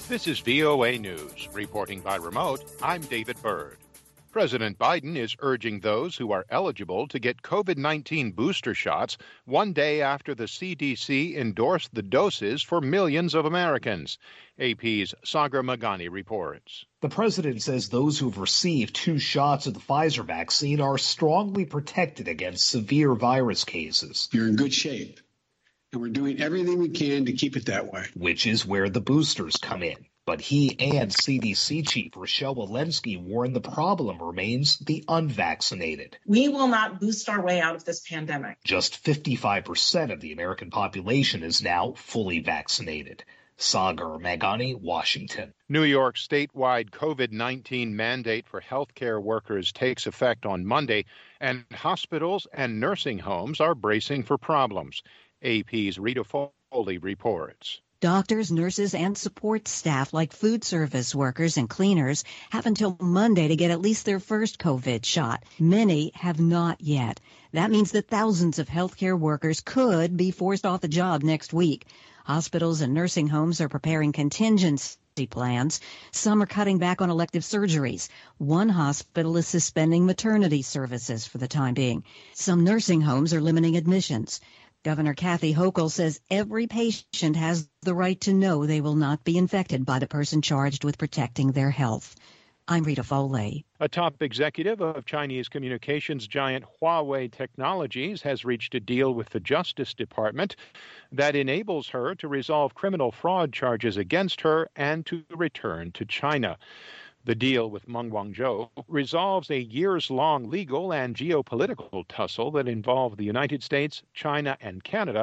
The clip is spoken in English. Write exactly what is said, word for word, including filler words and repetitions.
This is V O A News. Reporting by remote, I'm David Byrd. President Biden is urging those who are eligible to get COVID nineteen booster shots one day after the C D C endorsed the doses for millions of Americans. A P's Sagar Meghani reports. The president says those who've received two shots of the Pfizer vaccine are strongly protected against severe virus cases. You're in good shape. And we're doing everything we can to keep it that way. Which is where the boosters come in. But he and C D C Chief Rochelle Walensky warn the problem remains the unvaccinated. We will not boost our way out of this pandemic. Just fifty-five percent of the American population is now fully vaccinated. Sagar Meghani, Washington. New York's statewide COVID nineteen mandate for healthcare workers takes effect on Monday, and hospitals and nursing homes are bracing for problems. A P's Rita Foley reports. Doctors, nurses, and support staff like food service workers and cleaners have until Monday to get at least their first COVID shot. Many have not yet. That means that thousands of healthcare workers could be forced off the job next week. Hospitals and nursing homes are preparing contingency plans. Some are cutting back on elective surgeries. One hospital is suspending maternity services for the time being. Some nursing homes are limiting admissions. Governor Kathy Hochul says every patient has the right to know they will not be infected by the person charged with protecting their health. I'm Rita Foley. A top executive of Chinese communications giant Huawei Technologies has reached a deal with the Justice Department that enables her to resolve criminal fraud charges against her and to return to China. The deal with Meng Wanzhou resolves a years-long legal and geopolitical tussle that involved the United States, China, and Canada